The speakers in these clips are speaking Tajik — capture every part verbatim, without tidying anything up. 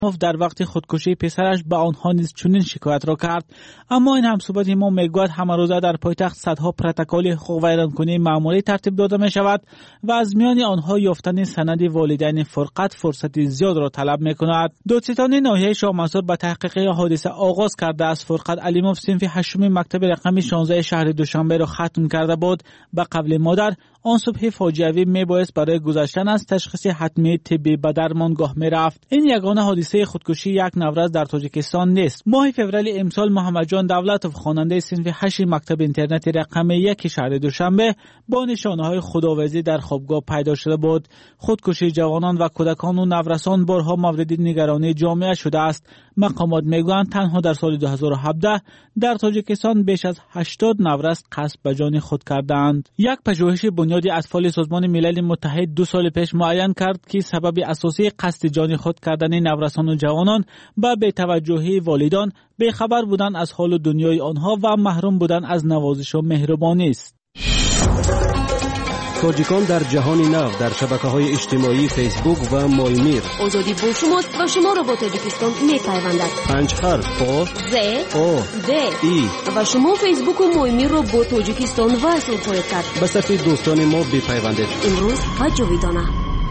در وقت خودکشی پسرش به آنها نیز چنین شکایت را کرد. اما این همصحبت ما میگوید همه روزه در پایتخت صدها پروتکل حقوق ویرانکنی معمولی ترتیب داده می شود و از میان آنها یافتن سند والدین فرقت فرصت زیاد را طلب می کند. دادستانی ناحیه شاه منصور به تحقیق حادثه آغاز کرده است. فرقت علیموف صنف هشتم مکتب رقم شانزده شهر دوشنبه را ختم کرده بود. به قول مادر آن صبح فاجعه‌ای میبایست برای گذشتن از تشخیص حتمی طبی به درمانگاه میرفت. این یگانه حادثه خودکشی یک نوروز در تاجیکستان نیست. ماه فوریه امسال محمد جان دولتوف خواننده صنف هشت مکتب اینترنتی رقم یک شهر دوشنبه با نشانه‌های خداویزی در خوابگاه پیدا شده بود. خودکشی جوانان و کودکان و نورسان بارها مورد نگرانی جامعه شده است. مقامات میگویند تنها در سال دو هزار و هفده در تاجیکستان بیش از هشتاد نورس قصد به جان خود کردند. یک پژوهش بنیاد اطفال سازمان ملل متحد دو سال پیش معین کرد که سبب اساسی قصد جان خود کردن نورسان و جوانان به بی‌توجهی والدان، بی‌خبر بودن از حال دنیای آنها و محروم بودن از نوازش و مهربانی است. تاجیکان در جهان نو در شبکه‌های اجتماعی فیسبوک و مایمیر. آزادی با شماست و شما را با تاجیکستان می‌پیوندد. پنج حرف آ ز آ د ای و شما فیسبوک و مایمیر را با تاجیکستان وصل خواهید کرد. به صفحه دوستان ما بپیوندید. امروز و جاویدانه.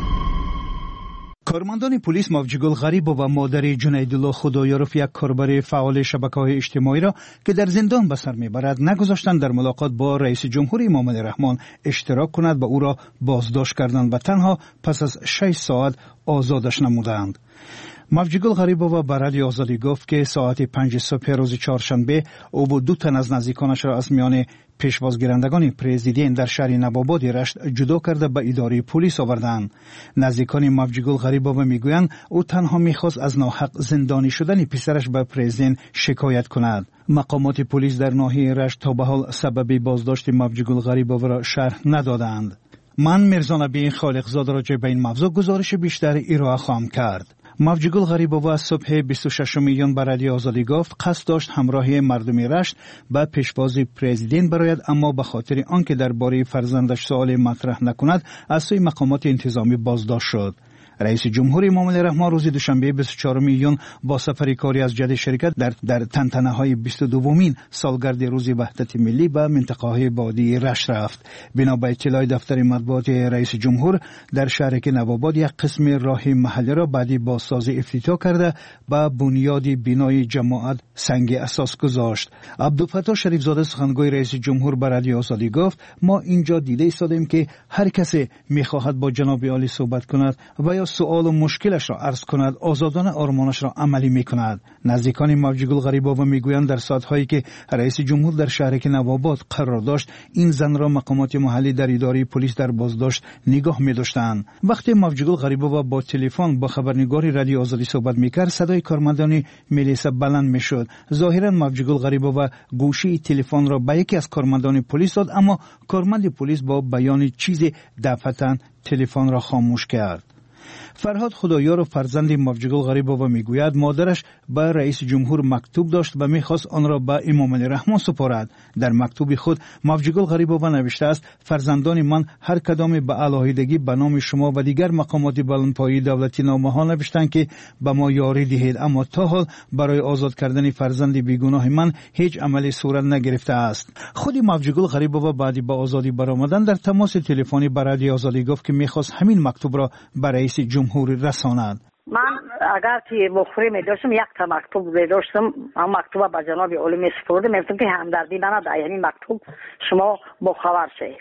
کارمندان پلیس مافجگل غریبov و مادر جنیدالله خدایارف یک کاربر فعال شبکه‌های اجتماعی را که در زندان به سر میبرد نگذاشتند در ملاقات با رئیس جمهور امام علی رحمان اشتراک کند و او را بازداشت کردند و تنها پس از شش ساعت آزادش نمودند. مافجگل غریبov به رادیو آزادی گفت که ساعت پنج صبح روز چهارشنبه او و دو تن از نزدیکانش را از میان پیشوازگیرندگان پرزیدنت در شهر نوآباد رشت جدا کرده به اداره پلیس آوردند. نزدیکان مافجگل غریبov میگویند او تنها میخواست از ناحق زندانی شدن پسرش به پرزیدنت شکایت کند. مقامات پلیس در ناحیه رشت تا به حال سبب بازداشت مافجگل غریبov را شرح ندادند. من میرزا نبی خالقزاد راجع به این موضوع گزارش بیشتر ارائه خواهم کرد. مافجگل غریبov از صبح بیست و ششم ژوئن به رادیو آزادی گفت قصد داشت همراه مردم رشت به پیشواز پرزیدنت براید، اما به خاطر آنکه درباره فرزندش سوال مطرح نکند از سوی مقامات انتظامی بازداشت شد. رئیس جمهور امام علی رحمان روز دوشنبه بیست و چهارم ژوئن با سفر کاری از جده شرکت در در تنتنه‌های بیست و دومین سالگرد روز وحدت ملی به منطقه‌های وادی رشت رفت. بنا به اطلاع دفتر مطبوعات رئیس جمهور در شهرک نوآباد یک قسم راه محلی را بعدی بازسازی افتتاح کرده به بنیاد بینای جماعت سنگ اساس گذاشت. عبدالفتاح شریف زاده سخنگوی رئیس جمهور به رادیو آزادی گفت ما اینجا دیده ایستادیم که هر کسی می‌خواهد با جناب عالی صحبت کند و یا سوال و مشکلش را عرض کند آزادانه آرمانش را عملی میکند. نزدیکان مافجگل غریبov میگویند در ساعت‌هایی که رئیس جمهور در شهرک نوآباد قرار داشت این زن را مقامات محلی در اداره پلیس در بازداشت نگاه می‌داشتند. وقتی مافجگل غریبov با تلفن با خبرنگار رادیو آزادی صحبت میکرد صدای کارمندان ملیسا بلند میشد. ظاهرا مافجگل غریبov گوشی تلفن را به یکی از کارمندان پلیس داد، اما کارمند پلیس با بیان چیزی دفعتاً تلفن را خاموش کرد. فرهاد خدایار و فرزند مافجگل غریبov میگوید مادرش به رئیس جمهور مکتوب داشت و میخواست آن را به امام علی رحمان سپارد. در مکتوب خود مافجگل غریبov نوشته است فرزندان من هر کدام به علاهیدگی به نام شما و دیگر مقامات بلندپایه دولتی نامه ها نوشتند که به ما یاری دهید، اما تا حال برای آزاد کردن فرزند بیگناه من هیچ عملی صورت نگرفته است. خود مافجگل غریبov بعد با آزادی برآمدن در تماس تلفنی با رادیو آزادی گفت که میخواست همین مکتوب را به رئیس جمهور رساند. من اگر که مخری می داشتم یک تا مکتوب می داشتم، اما مکتوب به جناب عالی می سپردم، میگفتم که همدردی من در این مکتوب شما باخبر شید.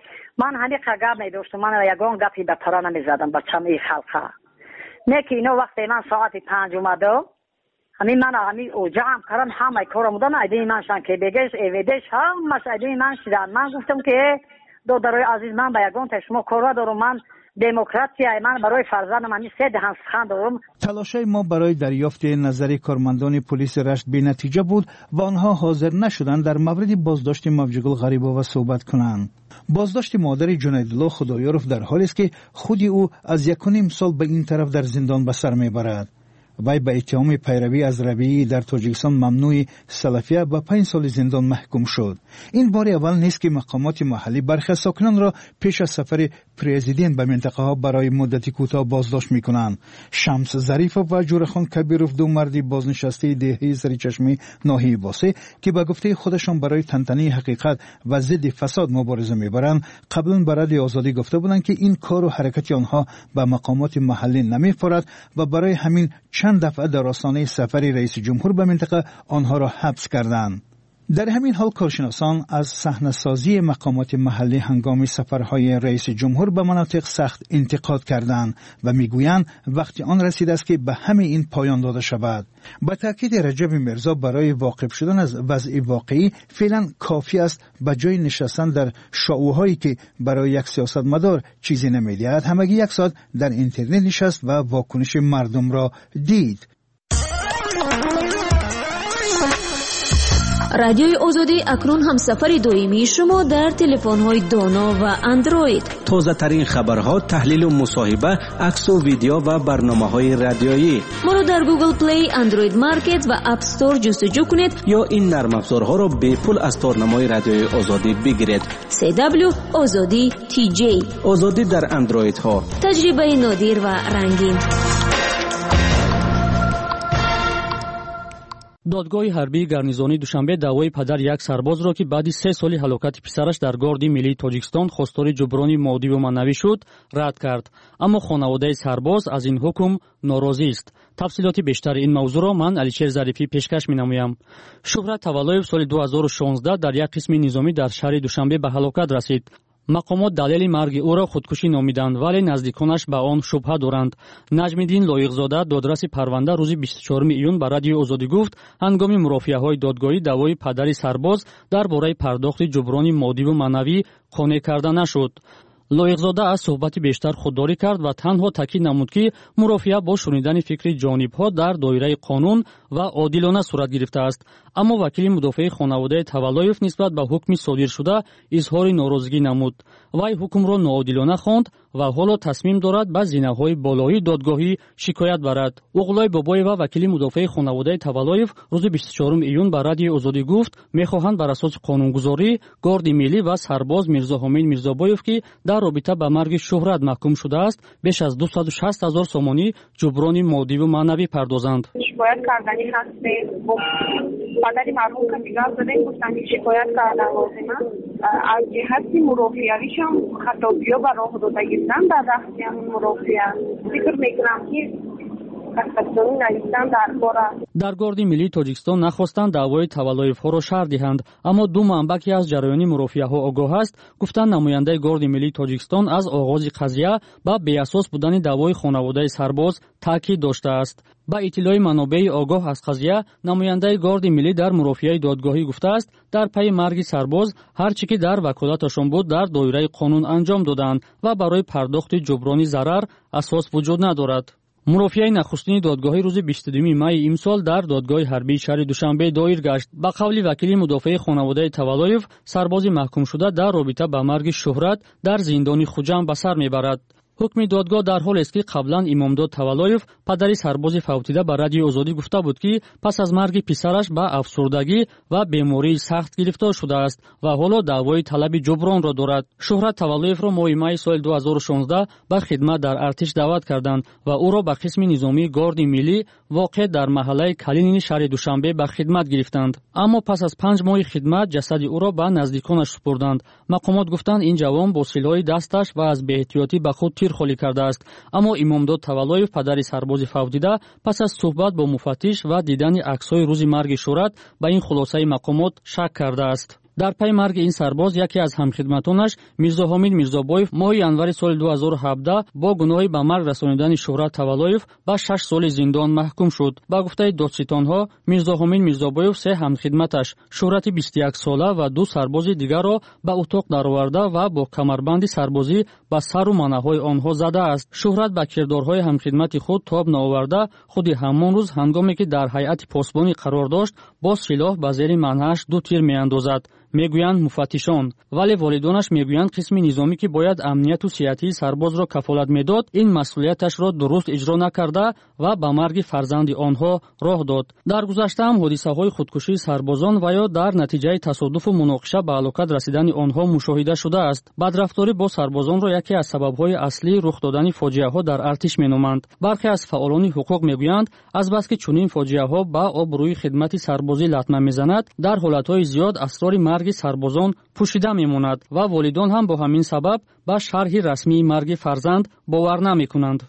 من همین گپ می داشتم، من یگان گپی به ترا نمی زدم بچم این خلقه نه که اینا وقتی من ساعت پنج اومده همین من همین او جمع کردن همه کارم بودن ایدی من شان که بگش ایدیش هم مش ایدی من شدن. من گفتم که دو درای عزیز من به یگان تا شما کار دارم، من دموکراسی من برای فرزندم من سه دهن سخن دارم. تلاشای ما برای دریافت نظر کارمندان پلیس رشت بی نتیجه بود و آنها حاضر نشدند در مورد بازداشت مافجگل غریبov صحبت کنند. بازداشت مادر جنیدالله خدایارف در حالی است که خود او از یک و نیم سال به این طرف در زندان به سر میبرد. وی به اتهام پیروی از رویه در تاجیکستان ممنوع سلفیه به پنج سال زندان محکوم شد. این بار اول نیست که مقامات محلی برخی ساکنان را پیش از سفر پرزیدنت به منطقه ها برای مدتی کوتاه بازداشت میکنند. شمس ظریفов و جورخان کبیروف، دو مردی بازنشسته دهه سریچشمه ناحیه واسه که به گفته خودشان برای تنتنه حقیقت و ضد فساد مبارزه میبرند، قبلا به رادیو آزادی گفته بودند که این کار و حرکت آنها به مقامات محلی نمیخورد و برای همین چند دفعه در آستانه سفر رئیس جمهور به منطقه آنها را حبس کردند. در همین حال کارشناسان از صحنه‌سازی مقامات محلی هنگام سفرهای رئیس جمهور به مناطق سخت انتقاد کردند و میگویند وقتی آن رسیده است که به همه این پایان داده شود. با تاکید رجب میرزا برای واقف شدن از وضع واقعی فعلا کافی است به جای نشستن در شعوهایی که برای یک سیاستمدار چیزی نمی‌دهد همگی یک ساعت در اینترنت نشست و واکنش مردم را دید. رادیوی آزادی اکنون هم سفر دائمی شما در تلفن‌های دانا و اندروید. تازه ترین خبرها، تحلیل و مصاحبه، عکس و ویدیو و برنامه‌های رادیویی. ما رو در گوگل پلی، اندروید مارکت و اپ استور جستجو کنید یا این نرم افزارها را به پول از تارنمای رادیوی آزادی بگیرید. سی دبلیو آزادی تی جی. آزادی در اندروید ها. تجربه نادر و رنگین. دادگاه حربی гарнизони душанбе даъвои падари як сарбозро ки баъди се соли ҳалокати писараш дар горди миллии тоҷикистон хостори ҷуброни моддиву маънавӣ шуд рад кард. аммо хонаводаи сарбоз аз ин ҳукм норозист. тафсилоти бештари ин мавзӯъро ман алишер зарифӣ пешкаш менамоям. шӯҳрат таваллоев соли ду ҳазору шонздаҳ дар як қисми низомӣ дар шаҳри душанбе ба ҳалокат расид. мақомот далели марги ӯро худкушӣ номиданд, вале наздиконаш ба он шубҳа доранд. наҷмиддин лоиқзода, додраси парванда, рӯзи бисту чорум июн ба радиои озодӣ гуфт ҳангоми мурофиаҳои додгоҳӣ даъвои падари сарбоз дар бораи пардохти ҷуброни моддиву маънавӣ қонеъ карда нашуд. лоиқзода аз суҳбати бештар худдорӣ кард ва танҳо таъкид намуд ки мурофиа бо шунидани фикри ҷонибҳо дар доираи қонун ва одилона сурат гирифтааст. аммо вакили мудофиаи хонаводаи таваллоев нисбат ба ҳукми содиршуда изҳори норозигӣ намуд. вай ҳукмро ноодилона хонд ва ҳоло тасмим дорад ба зинаҳои болоии додгоҳӣ шикоят барад. уғлои бобоева, вакили мудофиаи хонаводаи таваллоев, рӯзи бисту чорум июн ба радиои озодӣ гуфт мехоҳанд бар асоси қонунгузорӣ горди миллӣ ва сарбоз мирзо ҳомид мирзобоев ки дар робита ба марги шӯҳрат маҳкум шудааст беш аз дусаду шаст ҳазор сомонӣ ҷуброни моддиву маънавӣ пардозанд. шикоят кардани ҳастем. падари марҳум камигап задем, гуфтам ки шикоят кардан лозим аст. аз ҷиҳати мурофиавишам хатобиё ба роҳ дода гирифтам дар дасти ҳамин мурофиа. фикр мекунам ки дар горди миллии тоҷикистон нахостанд даъвои таваллоевҳоро шарҳ диҳанд, аммо ду манбаъ ки аз ҷараёни мурофиаҳо огоҳ аст гуфтанд намояндаи горди миллии тоҷикистон аз оғози қазия ба беасос будани даъвои хонаводаи сарбоз таъкид доштааст. ба иттилои манобеи огоҳ аз қазия, намояндаи горди миллӣ дар мурофиаи додгоҳӣ гуфтааст дар пайи марги сарбоз ҳар чӣ ки дар ваколаташон буд дар доираи қонун анҷом доданд ва барои пардохти ҷуброни зарар асос вуҷуд надорад. мурофиаи нахустини додгоҳӣ рӯзи бисту дуюми майи имсол дар додгоҳи ҳарбии шаҳри душанбе доир гашт. ба қавли вакили мудофиаи хонаводаи таваллоев, сарбози маҳкумшуда дар робита ба марги шӯҳрат дар зиндони хуҷам ба сар мебарад. ҳукми додгоҳ дар ҳолест ки қаблан имомдод таваллоев, падари сарбози фавтида, ба радиои озодӣ гуфта буд ки пас аз марги писараш ба афсурдагӣ ва бемории сахт гирифтор шудааст ва ҳоло даъвои талаби ҷубронро дорад. шӯҳрат таваллоевро моҳи майи соли ду ҳазору шонздаҳ ба хидмат дар артиш даъват карданд ва ӯро ба қисми низомии горди миллӣ воқеъ дар маҳаллаи калинини шаҳри душанбе ба хидмат гирифтанд. аммо пас аз панҷ моҳи хидмат ҷасади ӯро ба наздиконаш супурданд. мақомот гуфтанд ин ҷавон бо силоҳи дасташ ва аз беэҳтиётӣ ба худ тир холӣ кардааст. аммо имомдод таваллоев, падари сарбози фавтида, пас аз суҳбат бо муфаттиш ва дидани аксҳои рӯзи марги шӯҳрат ба ин хулосаи мақомот шак кардааст. дар пай марги ин сарбоз яке аз ҳамхидматонаш, мирзо ҳомид мирзобоев, моҳи январи соли ду ҳазору ҳабдаҳ бо гуноҳи ба марг расонидани шӯҳрат таваллоев ба шаш соли зиндон маҳкум шуд. ба гуфтаи додситонҳо, мирзо ҳомид мирзобоев се ҳамхидматаш, шӯҳрати бисту як сола ва ду сарбози дигарро ба утоқ дароварда ва бо камарбанди сарбозӣ ба сару манаҳои онҳо задааст. шӯҳрат ба кирдорҳои ҳамхидмати худ тоб наоварда, худи ҳамон рӯз ҳангоме ки дар ҳайати посбонӣ қарор дошт, бо силоҳ ба зери манҳааш ду тир меандозад. мегӯянд муфаттишон, вале волидонаш мегӯянд қисми низомӣ ки бояд амнияту сеҳатии сарбозро кафолат медод, ин масъулияташро дуруст иҷро накарда ва ба марги фарзанди онҳо роҳ дод. дар гузашта ҳам ҳодисаҳои худкушии сарбозон ва ё дар натиҷаи тасодуфу муноқиша ба ҳалокат расидани онҳо мушоҳида шудааст. бадрафторӣ бо сарбозонро яке аз сабабҳои аслии рух додани фоҷиаҳо дар артиш меноманд. бархе аз фаъолони ҳуқуқ мегӯянд, азбаски чунин фоҷиаҳо ба обрӯи хидмати сарбозӣ латма мезанад, дар ҳолатҳои зиёд асрори марги сарбозон пӯшида мемонад ва волидон ҳам бо ҳамин сабаб ба шарҳи расмии марги фарзанд бовар намекунанд.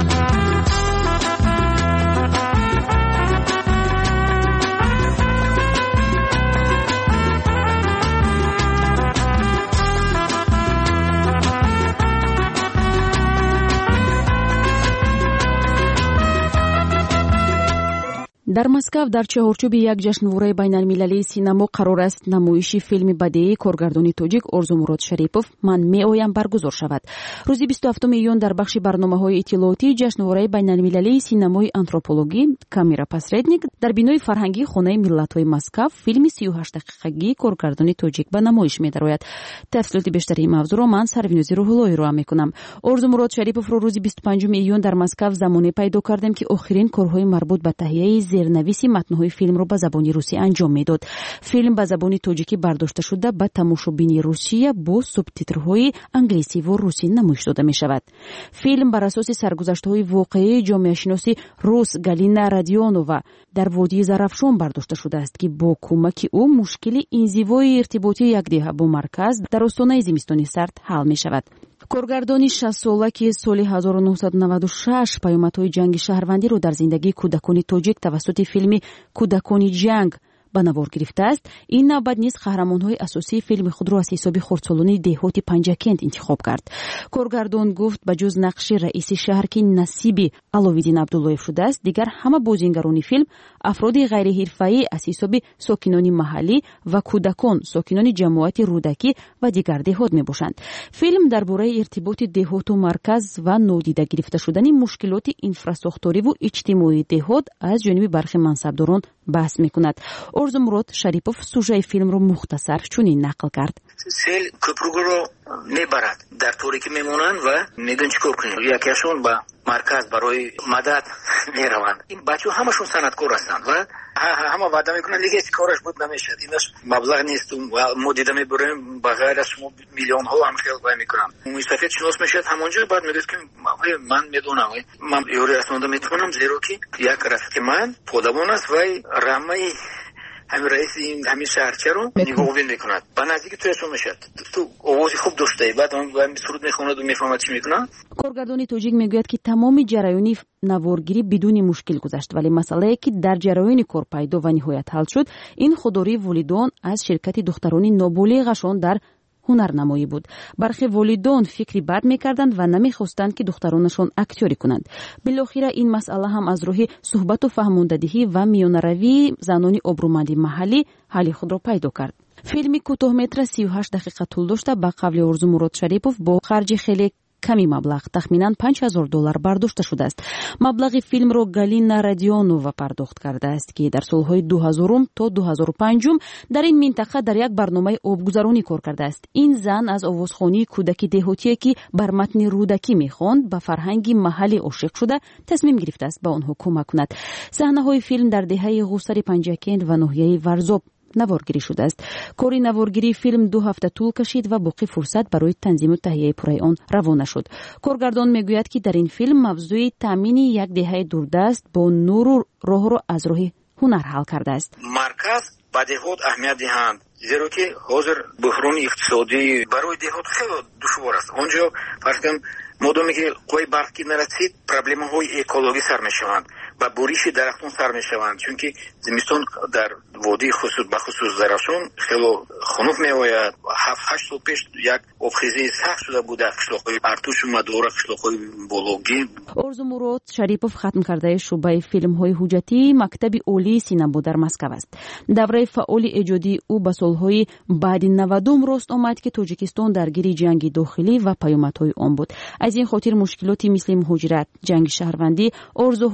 дар Москав дар чаҳорчӯби як ҷашнвораи байналмилалии синамо қарор аст намоиши филми бадеии коргардони тоҷик Орзумурод Шарипов «Ман меоям» баргузор шавад. рӯзи бисту ҳафтум июн дар бахши барномаҳои иттилоотии ҷашнвораи байналмилалии синамои антропологӣ «Камера посредник» дар бинои фарҳангии Хонаи миллатҳои Москав филми сию ҳашт дақиқагии коргардони тоҷик ба намоиш медарояд. тафсилоти бештари ин мавзӯъро ман Сарвинози Рӯҳуллои роҳ мекунам. Орзумурод Шариповро рӯзи бисту панҷуми июн дар Москав замоне пайдо кардем ки охирин корҳои марбут ба таҳияи зернависи матнҳои филмро ба забони русӣ анҷом медод. Филм ба забони тоҷикӣ бардошта шуда ба тамошобини Русия бо субтитрҳои англисиву русӣ намоиш дода мешавад. Филм бар асоси саргузаштаҳои воқеии ҷомеашиноси рус Галина Родионова дар водии Зарафшон бардошта шудааст ки бо кӯмаки ӯ мушкили инзивои иртиботи якдиҳа бо марказ дар остонаи зимистони сард ҳал мешавад. коргардони шастсола ки соли ҳазору нуҳсаду наваду шаш паёмадҳои ҷанги шаҳрвандиро дар зиндагии кӯдакони тоҷик тавассути филми «Кӯдакони ҷанг» ба навор гирифтааст, ин навбат низ қаҳрамонҳои асосии филми худро аз ҳисоби хурдсолони деҳоти Панҷакент интихоб кард. Коргардон гуфт ба ҷуз нақши раиси шаҳр ки насиби Аловиддин Абдуллоев шудааст, дигар ҳама бозингарони филм афроди ғайриҳирфаӣ аз ҳисоби сокинони маҳаллӣ ва кӯдакон, сокинони ҷамоати рӯдакӣ ва дигар деҳот мебошанд. Филм дар бораи иртиботи деҳоту марказ ва нодида гирифта шудани мушкилоти инфрасохториву иҷтимоии деҳот аз ҷониби бархи мансабдорон баҳс мекунад. Орзумурод Шарипов сужаи филмро мухтасар чунин нақл кард. сел кӯпругро мебарад, дар торикӣ мемонанд ва медон чӣ кор кунем. Якашон ба марказ барои мадад мераванд. Ин бачаҳо ҳамашон санъаткор ҳастанд ва ҳама ваъда мекунанд, леkin ҳеҷ кораш буд намешад. Инаш маблағ нест, мо дида мебурем ба ғайр аз шумо миллионҳо ҳам хел вай мекунам. Муисафет шинос мешавад ҳамонҷо, баъд мегӯяд ки ман медонам, ман ёрӣ аснода метавонам, зеро ки як рафиқи ман подабон аст, вай рамаи ҳамин раиси ҳамин шаҳрчаро нигоҳубин мекунад. Ба наздики туяшон мешад. Ту овози хуб доштаи, баъд он суруд мехонаду мефаҳмад чӣ мекунад. Коргардони тоҷик мегӯяд ки тамоми ҷараёни наворгирӣ бидуни мушкил гузашт, вале масъалае ки дар ҷараёни кор пайдо ва ниҳоят ҳал шуд, ин худдории волидон аз ширкати духтарони ноболиғашон дар ҳунарнамоӣ буд. бархе волидон фикри бад мекарданд ва намехостанд ки духтаронашон актёрӣ кунанд. билохира ин масъала ҳам аз роҳи суҳбату фаҳмондадиҳӣ ва миёнаравии занони обрӯманди маҳаллӣ ҳалли худро пайдо кард. филми кӯтоҳметра сию ҳашт дақиқа тӯл дошта ба қавли Орзумурод Шарипов бо харҷи хеле ками маблағ, тахминан панҷ ҳазор доллар бардошта шудааст. Маблағи филмро Галина Родионова пардохт кардааст ки дар солҳои дуҳазорум то дуҳазору панҷум дар ин минтақа дар як барномаи обгузаронӣ кор кардааст. Ин зан аз овозхонии кӯдаки деҳотие ки бар матни рӯдакӣ мехонд, ба фарҳанги маҳаллӣ ошиқ шуда тасмим гирифтааст ба онҳо кӯмак кунад. Саҳнаҳои филм дар деҳаи ғусари Панҷакент ва ноҳияи Варзоб наворгирӣ шудааст. Кори наворгирии филм ду ҳафта тӯл кашид ва боқӣ фурсат барои танзиму таҳияи пурраи он равона шуд. Коргардон мегӯяд ки дар ин филм мавзӯи таъмини як деҳаи дурдаст бо нуру роҳро аз роҳи ҳунар ҳал кардааст. Марказ ба деҳот аҳамият диҳанд, зеро ки ҳозир буҳрони иқтисодӣ барои деҳот хеле душвор аст. онҷо фарз кунем модоме ки қои барқ ки нарасид, проблемаҳои экологӣ сар мешаванд ва буриши дарахтон сар мешаванд, чунки зимистон дар водии хусус ба хусус Зарафшон хело хунук меояд. ҳафт ҳашт сол пеш як обхезии сахт шуда буда қишлоқҳои Артушу Мадора, қишлоқҳои Бологин. Орзумурод Шарипов хатм кардаи шуъбаи филмҳои ҳуҷҷатии Мактаби олии синамо дар Москав аст. Давраи фаъоли эҷодии ӯ ба солҳои баъди навадум рост омад ки Тоҷикистон даргири ҷанги дохилӣ ва паёмадҳои он буд. аз ин хотир мушкилоти мисли муҳоҷират, ҷанги шаҳрвандӣ, орзуҳои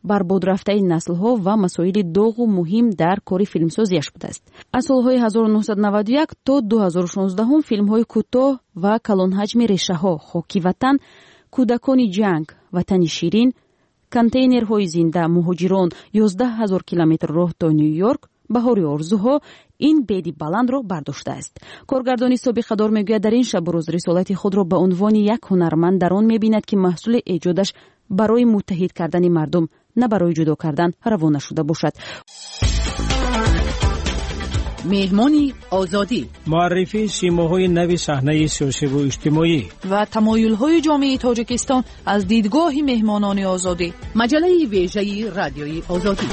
барбод рафтаи наслҳо ва масоили доғу муҳим дар кори филмсозиаш будааст. аз солҳои ҳазору нуҳсад наваду як то дуҳазору шонздаҳум филмҳои кӯтоҳ ва калонҳаҷми решаҳо, хоки ватан, кӯдакони ҷанг, ватани ширин, контейнерҳои зинда, муҳоҷирон, ёздаҳ ҳазор километр роҳ то Нью-Йорк, баҳори орзуҳо ин беди баландро бардоштааст. Коргардони собиқадор мегӯяд дар ин шабу рӯз рисолати худро ба унвони як ҳунарманд дар он мебинад ки маҳсули эҷодаш барои муттаҳид кардани мардум, на барои ҷудо кардан равона шуда бошад. меҳмони озодӣ, муаррифии симоҳои нави саҳнаи сиёсиву иҷтимоӣ ва тамоюлҳои ҷомеаи тоҷикистон аз дидгоҳи меҳмонони озодӣ. маҷалаи вежаи радиои озодӣ.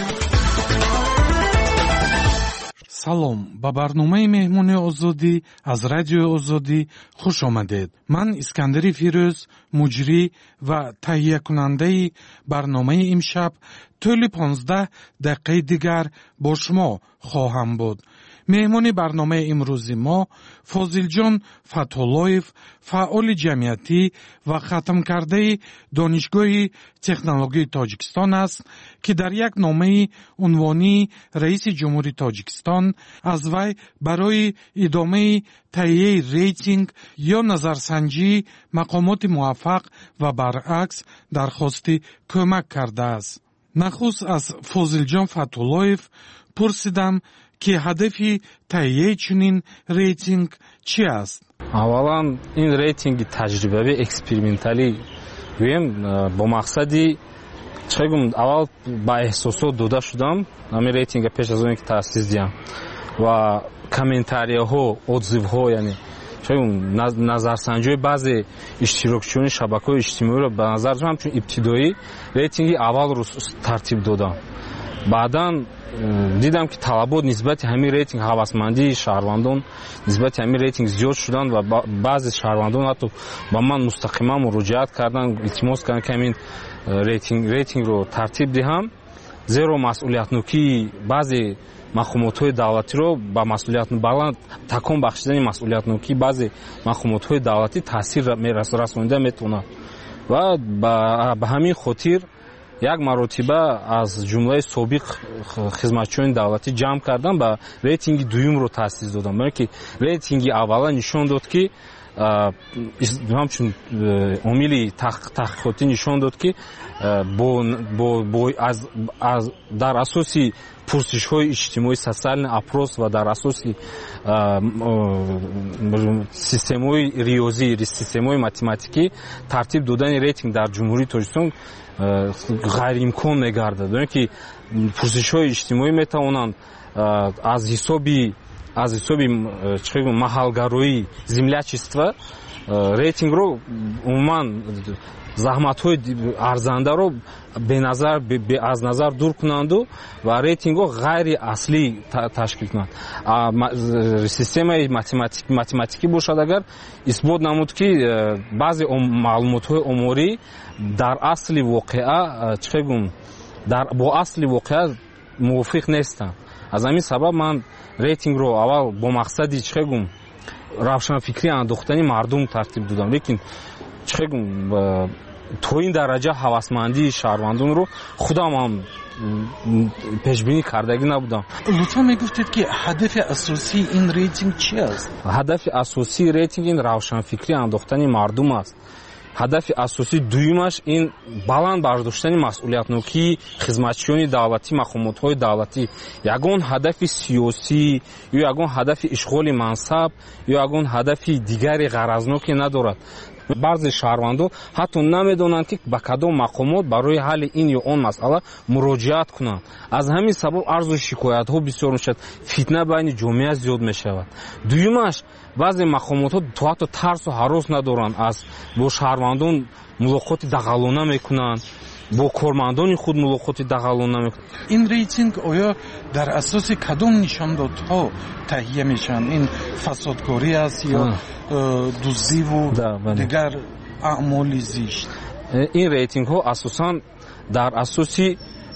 салом, ба барномаи меҳмони озодӣ аз радиои озодӣ хуш омадед. ман искандари фирӯз, муҷрӣ ва таҳиякунандаи барномаи имшаб тӯли понздаҳ дақиқаи дигар бо шумо хоҳам буд. меҳмони барномаи имрӯзи мо Фозилҷон Фатҳуллоев, фаъоли ҷамъиятӣ ва хатмкардаи донишгоҳи технологияи Тоҷикистон аст, ки дар як номаи унвонии раиси ҷумҳури Тоҷикистон аз вай барои идомаи таҳияи рейтинг ё назарсанҷии мақомоти муваффақ ва баръакс дархости кӯмак кардааст. нахуст аз Фозилҷон Фатҳуллоев пурсидам ки ҳадафи таҳияи чунин рейтинг чӣ аст? аввалан ин рейтинги таҷрибавӣ эксперименталӣ гӯем бо мақсади чӣ гум аввал ба эҳсосот дода шудам ҳамин рейтинга пеш аз оне ки таъсис диҳам ва комментарияҳо, отзивҳо, яъне чӣ гум назарсанҷиҳои баъзе иштирокчиёни шабакаҳои иҷтимоиро ба назар дошам ҳамчун ибтидоӣ рейтинги аввалро тартиб додам. баъдан дидам ки талабот нисбати ҳамин рейтинг, ҳавасмандии шаҳрвандон нисбати ҳамин рейтинг зиёд шуданд ва баъзе шаҳрвандон ҳатто ба ман мустақиман муроҷиат карданд, илтимос карданд ки ҳамин рейтинг рейтингро тартиб диҳам, зеро масъулиятнокии баъзе мақомотҳои давлатиро ба масъулият баланд такон бахшидани масъулиятнокии баъзе мақомотҳои давлатӣ таъсир расонида метавонад ва ба ҳамин хотир як маротиба аз ҷумлаи собиқ хизматчиёни давлатӣ ҷамъ кардам ба рейтинги дуюмро таъсис додам. барои ки рейтинги аввала нишон дод ки ҳамчун омили таҳқиқотӣ нишон дод ки дар асоси пурсишҳои иҷтимоӣ, социальный опрос ва дар асоси системаҳои риёзӣ, системаҳои математикӣ тартиб додани рейтинг дар ҷумҳурии Тоҷикистон ғайриимкон мегардад. барои ки пурсишҳои иҷтимоӣ метавонанд аз ҳисоби аз ҳисоби маҳалгароӣ, землячества рейтингро умуман заҳматҳои арзандаро беназар аз назар дур кунанду ва рейтингҳо ғайри аслӣ ташкил кунанд. системаи математикӣ бошад, агар исбот намуд ки баъзе маълумотҳои оморӣ дар асли воқеа чӣ гум бо асли воқеа мувофиқ нестанд. аз ҳамин сабаб ман рейтингро аввал бо мақсади чӣ гум равшанфикрӣ андохтани мардум тартиб додам, лекин чӣ гум то ин дараҷа ҳавасмандии шаҳрвандонро худам ҳам пешбинӣ кардаги набудам. лутфан мегуфтед ки ҳадафи асосии ин рейтинг чӣ аст? ҳадафи асосии рейтинг ин равшанфикрӣ андохтани мардум аст. ҳадафи асосии дуюмаш ин баланд бардоштани масъулиятнокии хизматчиёни давлатӣ, мақомотҳои давлатӣ. ягон ҳадафи сиёсӣ ё ягон ҳадафи ишғоли мансаб ё ягон ҳадафи дигари ғаразноке надорад. баъзе шаҳрвандон ҳатто намедонанд ки ба кадом мақомот барои ҳалли ин ё он масъала муроҷиат кунанд. аз ҳамин сабаб арзу шикоятҳо бисёр мешавад, фитна байни ҷомеа зиёд мешавад. дуюмаш баъзе мақомотҳо то ҳатто тарсу ҳарос надоранд, аз бо шаҳрвандон мулоқоти дағалона мекунанд, бо кормандони худ мулоқоти дағалона мекунанд. ин рейтинг оё дар асоси кадом нишондодҳо таҳия мешаванд? ин фасодкорӣ аст ё дуздиву дигар аъмоли зишт? ин рейтингҳо асосан дар асоси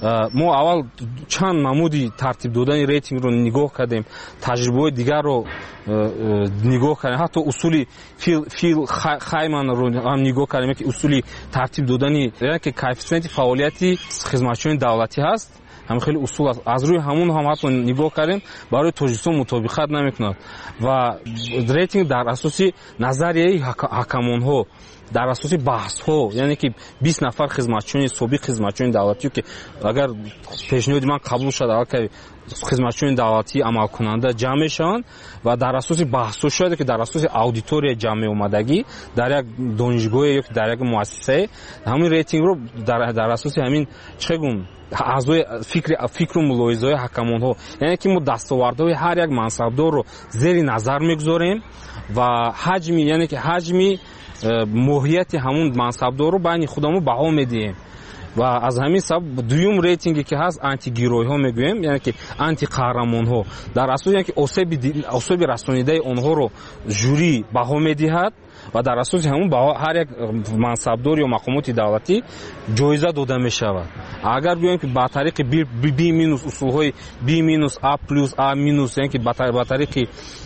мо аввал чанд намуди тартиб додани рейтингро нигоҳ кардем, таҷрибаҳои дигарро нигоҳ кардем, ҳатто усули фил хайманро ҳам нигоҳ кардем, ки усули тартиб додани яке коэффициенти фаъолияти хизматчиёни давлатӣ ҳаст. ҳам хеле усул аст. Аз рӯи ҳамон ҳам ҳатто нигоҳ кардем, барои Тоҷикистон мутобиқат намекунад ва рейтинг дар асоси назарияи ҳакамонҳо, дар асоси баҳсҳо, яъне ки бист нафар хизматчиёни собиқ хизматчиёни давлатӣ ки агар пешниҳоди ман қабул шуда алки хизматчиёни давлатӣ амалкунанда ҷамъ мешаванд ва дар асоси баҳсҳо шояд ки дар асоси аудитория ҷамъ меомадагӣ дар як донишгоҳе ё дар як муассисае ҳамин рейтингро дар асоси ҳамин чигум аъзои фикри фикру мулоҳизаҳои ҳакамонҳо, яъне ки мо дастовардҳои ҳар як мансабдорро зери назар мегузорем ва ҳаҷми яъне ки ҳаҷми моҳияти ҳамун мансабдорро байни худамо баҳо медиҳем ва аз ҳамин сабаб дуюм рейтинге ки ҳаст антигирӯйҳо мегӯем, яъне ки антиқаҳрамонҳо дар асоси яъне ки особи расонидаи онҳоро жюри баҳо медиҳад ва дар асоси ҳамун ҳар як мансабдор ё мақомоти давлатӣ ҷоиза дода мешавад. Агар биёем ки ба тариқи би минус усулҳои би минус а плюс а минус, яъне ки ба тариқи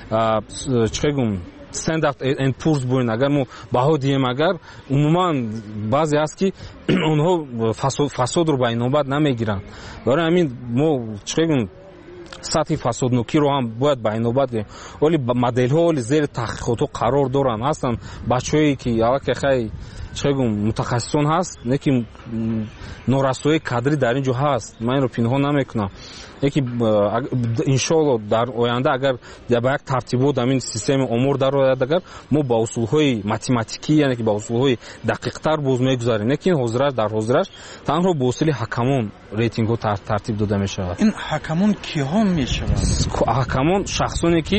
чигум стандарт энд пурс бӯин агар мо баҳо диҳем, агар умуман баъзе аст ки онҳо фасодро ба инобат намегиранд. барои ҳамин мо чигум сатҳи фасоднокиро ҳам бояд ба инобат гирем. оли моделҳо оли зери таҳқиқотҳо қарор доранд. ҳастанд бачаҳое ки аллакай хай чигум мутахассисон ҳаст, неки норасоии кадри дар ин ҷо ҳаст. ман инро пинҳон намекунам. яки иншоалло дар оянда агар ба як тартибот амин системаи омор дарояд, агар мо ба усулҳои математикӣ, яъне ки ба усулҳои дақиқтар боз мегузарем, неки ҳозираш дар ҳозираш танҳо бо усули ҳакамон рейтингҳо тартиб дода мешавад. ин ҳакамон киҳо мешаванд? ҳакамон шахсоне ки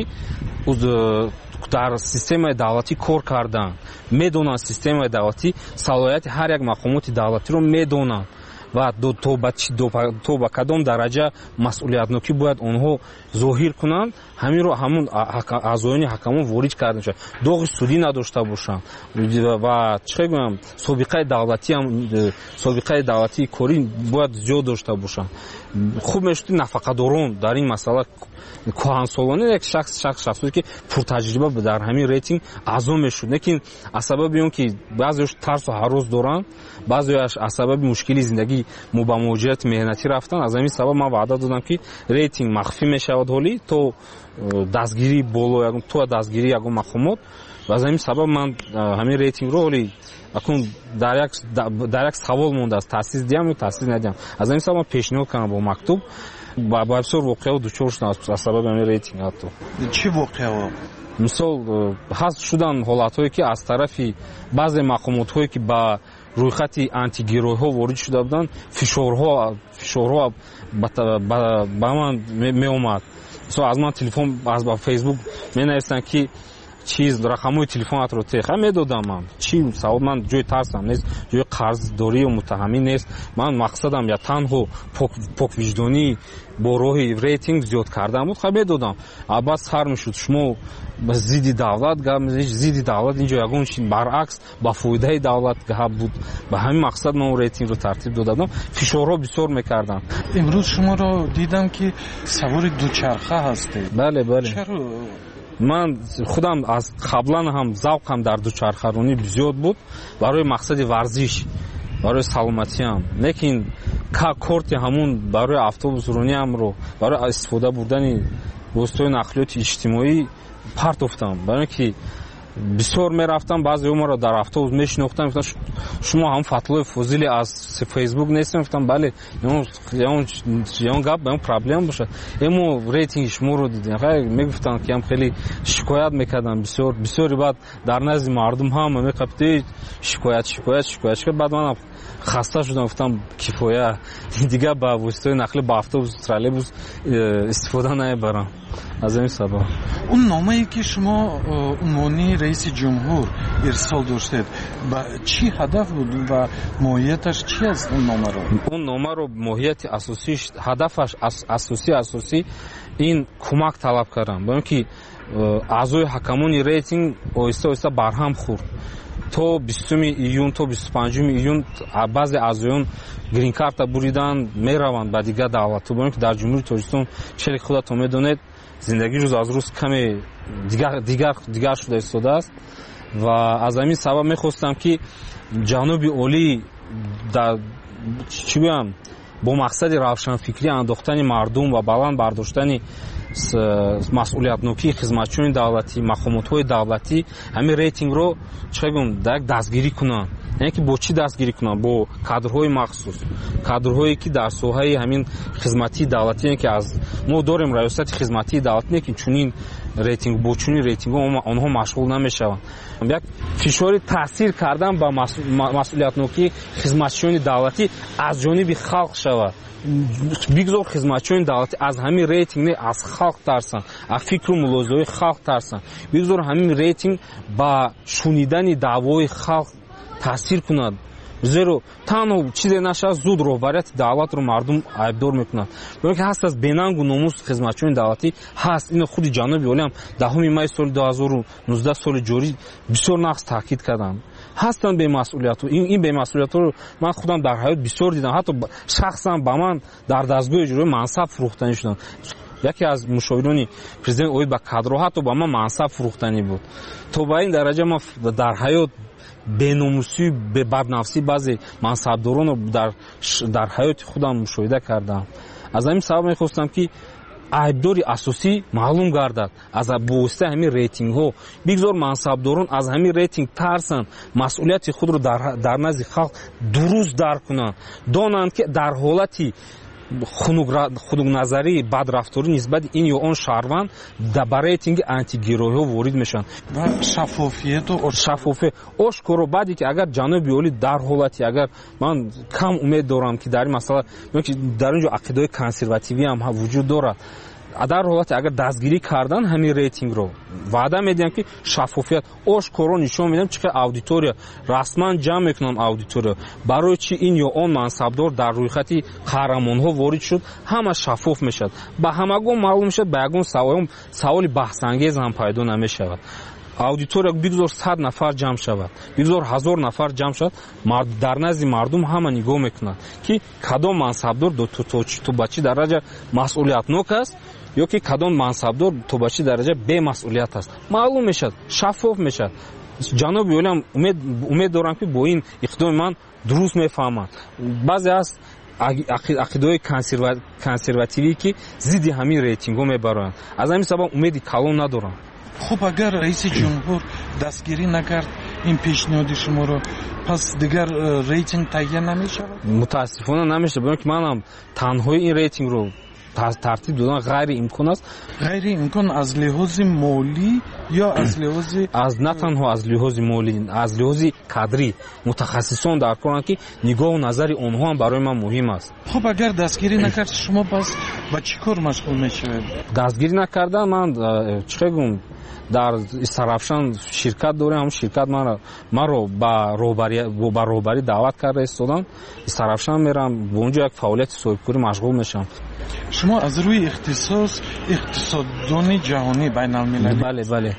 дар системаи давлатӣ кор кардан, медонанд системаи давлатӣ салоҳияти ҳар як мақомоти давлатиро медонанд ва то ба кадом дараҷа масъулиятнокӣ бояд онҳо зоҳир кунанд, ҳаминро ҳамун аъзоёни ҳакамон ворид карда мешавад. доғи судӣ надошта бошанд ва чӣ гӯям собиқаи давлатӣ ҳам собиқаи давлатии корӣ бояд зиёд дошта бошанд. хуб мешуд нафақадорон дар ин масъала кӯҳансолона як шахс шахсе ки пуртаҷриба дар ҳамин рейтинг аъзо мешуд, лекин аз сабаби он ки баъзеаш тарсу ҳарос доранд, баъзеаш аз сабаби мушкили зиндагӣ мо ба муҳоҷирати меҳнатӣ рафтанд, аз ҳамин сабаб ман ваъда додам ки рейтинг махфӣ мешавад ҳолӣ то дастгирии боло то дастгирии ягон мақомот. ва аз ҳамин сабаб ман ҳамин рейтингро ҳолӣ акун дар як савол мондааст, таъсис диҳам ё таъсис надиҳам. аз ҳамин сабаб ман пешниҳод кардам бо мактуб ба бисёр воқеаҳо дучор шудам аз сабаби ҳамин рейтинг. ҳатто чӣ воқеаҳо? мисол ҳаст шуданд ҳолатҳое ки аз тарафи баъзе мақомотҳое ки ба рӯйхати антигирӯйҳо ворид шуда буданд, фишорҳо фишорҳо ба ман меомад. мисол аз ман телефон аз ба фейсбук менависанд ки чиз рақамҳои телефонатро теха медодам. ман чӣ савол, ман ҷои тарсам нест, ҷои қарздорӣ ё муттаҳамӣ нест. ман мақсадам я танҳо поквиҷдонӣ бо роҳи рейтинг зиёд кардан буд, ха медодам. аббас хар мешуд шумо зидди давлат гап мезанед, зидди давлат инҷо ягон чи баръакс ба фоидаи давлат гап буд. ба ҳамин мақсад ман рейтингро тартиб додам. фишорҳо бисёр мекарданд. имрӯз шуморо дидам ки савори дучарха ҳастед. бале бале. чаро? ман худам аз қаблан ҳам завқам дар дучархаронӣ зиёд буд барои мақсади варзиш, барои саломатиам. лекин корти ҳамун барои автобусрониамро барои истифода бурдани воситаҳои нақлиёти иҷтимоӣ партофтам, барои ки бисёр мерафтам. баъзеҳо маро дар автобус мешинохтам, гуфтам шумо ҳам Фатлои Фозили аз фейсбук нестем? гуфтам бале, ягон гап ягон проблема бошад, эмо рейтинги шуморо дидем. мегуфтам ки ҳам хеле шикоят мекардам, бисёр бисёри баъд дар назди мардум ҳама меқабти шикоят шикоят шикоят шикоят. баъд манам хаста шудам, гуфтам кифоя, дигар ба воситаҳои нақли ба автобус троллейбус истифода намебарам. аз ин сабаб он номае ки шумо унвони раиси ҷумҳур ирсол доштед ба чӣ ҳадаф буд ва моҳияташ чӣ аст? он номаро он номаро моҳияти асосиш ҳадафаш асосӣ асосӣ ин кӯмак талаб кардам, бо ин ки аъзои ҳакамони рейтинг оҳиста оҳиста барҳам хӯрд то бистуми июн то бисту панҷуми июн баъзе аъзоён грин-карта буридан мераванд ба дигар давлатҳо. бо ин ки дар ҷумҳурии Тоҷикистон чели худатон медонед зиндагӣ рӯз аз рӯз каме дигар шуда истодааст ва аз ҳамин сабаб мехостам ки ҷаноби олӣ чӣ гӯям бо мақсади равшанфикрӣ андохтани мардум ва баланд бардоштани масъулиятнокии хизматчиёни давлатӣ, мақомотҳои давлатӣ ҳамин рейтингро чӣ гӯям дар дастгирӣ кунанд. яъне ки бо чӣ дастгирӣ кунанд? Бо кадрҳои махсус, кадрҳое ки дар соҳаи ҳамин хизматии давлатӣ ки аз мо дорем раёсати хизматии давлатӣ не ки чунин рейтинг бо чунин рейтингҳо онҳо машғул намешаванд. як фишори таъсир кардан ба масъулиятнокии хизматчиёни давлатӣ аз ҷониби халқ шавад. бигзор хизматчиёни давлатӣ аз ҳамин рейтинг не аз халқ тарсанд, аз фикру мулозаҳои халқ тарсанд. бигзор ҳамин рейтинг ба шунидани даъвои халқ таъсир кунад. зеро танҳо чизе нашад зуд роҳбарияти давлатро мардум айбдор мекунад. бо ин ки ҳаст аз бенангу номус хизматчиёни давлатӣ ҳаст. ино худи ҷаноби олиам даҳуми майи соли дуҳазору нуздаҳ соли ҷорӣ бисёр нағз таъкид карданд. ҳастанд бемасъулиятҳо. ин бемасъулиятҳоро ман худам дар ҳаёт бисёр дидам. ҳатто шахсан ба ман дар дастгоҳи иҷроӣ мансаб фурӯхтанӣ шуданд. яке аз мушовирони президент оид ба кадрҳо ҳатто ба ман мансаб фурӯхтанӣ буд. то ба ин дараҷа ман дар ҳаёт беномусӣ баднафсӣ баъзе мансабдоронро дар дар ҳаёти худам мушоҳида кардам. аз ҳамин сабаб мехостам ки айбдори асосӣ маълум гардад аз бовоситаи ҳамин рейтингҳо. бигзор мансабдорон аз ҳамин рейтинг тарсанд, масъулияти худро дар назди халқ дуруст дарк кунанд, донанд ки дар ҳолати хунукназарӣ бадрафторӣ нисбати ин ё он шаҳрванд ба рейтинги антигироиҳо ворид мешаванд. ва шаффофияту шаффофият ошкоро баъде ки агар ҷаноби олӣ дар ҳолати агар ман кам умед дорам ки дар ин масъала дар инҷо ақидаҳои консервативӣ ҳам вуҷуд дорад. дар ҳолати агар дастгирӣ кардан ҳамин рейтингро ваъда медиҳам ки шаффофият ошкоро нишон медиҳам чӣ қадр аудитория расман ҷамъ мекунам аудитория барои чӣ ин ё он мансабдор дар рӯйхати қаҳрамонҳо ворид шуд. ҳама шаффоф мешавад, ба ҳамагон маълум мешавад, ба ягон саволи баҳсангез ҳам пайдо намешавад. аудитория бигзор сад нафар ҷамъ шавад, бигзор ҳазор нафар ҷамъ шавад, дар назди мардум ҳама нигоҳ мекунад ки кадом мансабдор то ба чӣ дараҷа масъулиятнок аст ё ки кадом мансабдор то ба чӣ дараҷа бемасъулият аст. маълум мешавад, шаффоф мешавад. ҷаноби олиам умед дорам ки бо ин иқдоми ман дуруст мефаҳманд. баъзе аст ақидаҳои консервативӣ ки зидди ҳамин рейтингҳо мебароянд. аз ҳамин сабаб умеди калон надорам. хуб агар раиси ҷумҳур дастгирӣ накард ин пешниҳоди шуморо, пас дигар рейтинг таҳия намешавад? мутаассифона намешавад, бо ин ки манам танҳои ин рейтингро тартиб додан ғайриимкон аст. ғайриимкон аз лиҳози молӣ ё аз лиҳози аз на танҳо аз лиҳози молӣ, аз лиҳози кадрӣ мутахассисон дар коранд ки нигоҳу назари онҳо ҳам барои ман муҳим аст. хуб агар дастгирӣ накард шумо пас ба чӣ кор машғул мешавед? дастгирӣ накардан ман чӣ гум дар Сарафшан ширкат дорем. ҳамун ширкат маро ба роҳбарӣ даъват карда истодам. Сарафшан мерам, бо онҷо як фаъолияти соҳибкорӣ машғул мешавам. шумо аз рӯи ихтисос иқтисоддони ҷаҳонӣ байналмилалӣ бале бале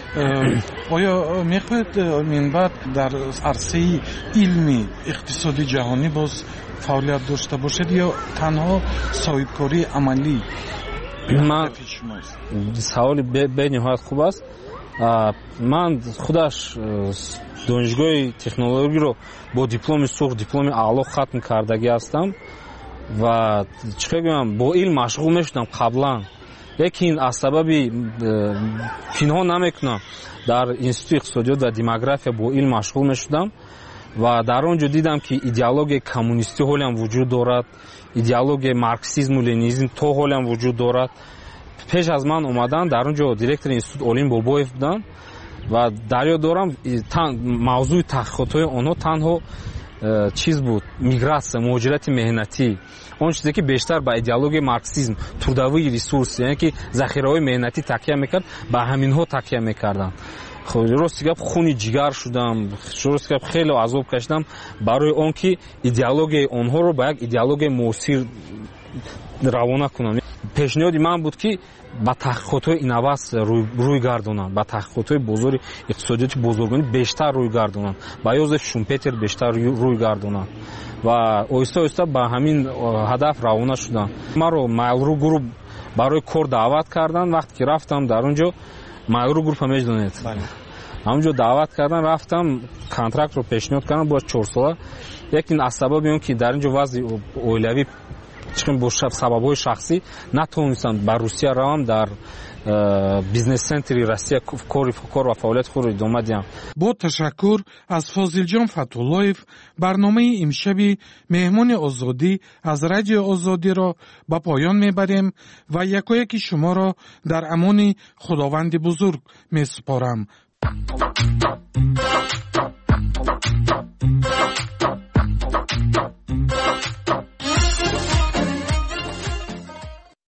оё мехоҳед минбаъд дар арсаи илми иқтисоди ҷаҳонӣ боз фаъолият дошта бошед ё танҳо соҳибкории амалӣ? ман саволи бениҳоят хуб аст. ман худаш донишгоҳи технологиро бо дипломи сух, дипломи аъло хатм кардагӣ ҳастам ва чӣ гӯям бо илм машғул мешудам қаблан, лекин аз сабаби пинҳон намекунам дар институти иқтисодиёт ва демография бо илм машғул мешудам ва дар он ҷо дидам ки идеологияи коммунистӣ ҳолиам вуҷуд дорад, идеологияи марксизму ленинизм то ҳолиам вуҷуд дорад. пеш аз ман омадан дар он ҷо директори институт Олим Бобоев буданд ва дар ёд дорам мавзӯи таҳқиқотҳои онҳо танҳо чиз буд, миграция, муҳоҷирати меҳнатӣ, он чизе ки бештар ба идеологияи марксизм, трудовии ресурс, яъне ки захираҳои меҳнатӣ такя мекард, ба ҳаминҳо такя мекарданд. рости гап хуни ҷигар шудам, рости гап хеле азоб кашидам барои он ки идеологияи онҳоро ба як идеологияи муосир равона кунам. пешниҳоди ман буд ки ба таҳқиқотҳои инаваст рӯй гардонанд, ба таҳқиқотҳои бозори иқтисодиёти бозоргонӣ бештар рӯй гардонанд, ба Йозеф Шумпетер бештар рӯй гардонанд ва оҳиста оҳиста ба ҳамин ҳадаф равона шуданд. Маро Mail.ru Group барои кор даъват карданд. Вақте ки рафтам дар он ҷо, Mail.ru Group меҷдонед, ҳамонҷо даъват кардан, рафтам контрактро пешниҳод кардам бо чор сола. Лекин аз сабаби он ки дар ин ҷо вазъи оилавӣ чун бо сабабҳои шахсӣ натавонистам ба Русия равам, дар бизнес центри Россия кор ва фаъолияти худро идома диҳам. бо ташаккур аз Фозилҷон Фатҳуллоев барномаи имшаби меҳмони озодӣ аз Радиои Озодиро ба поён мебарем ва якояки шуморо дар амони Худованди бузург месупорам.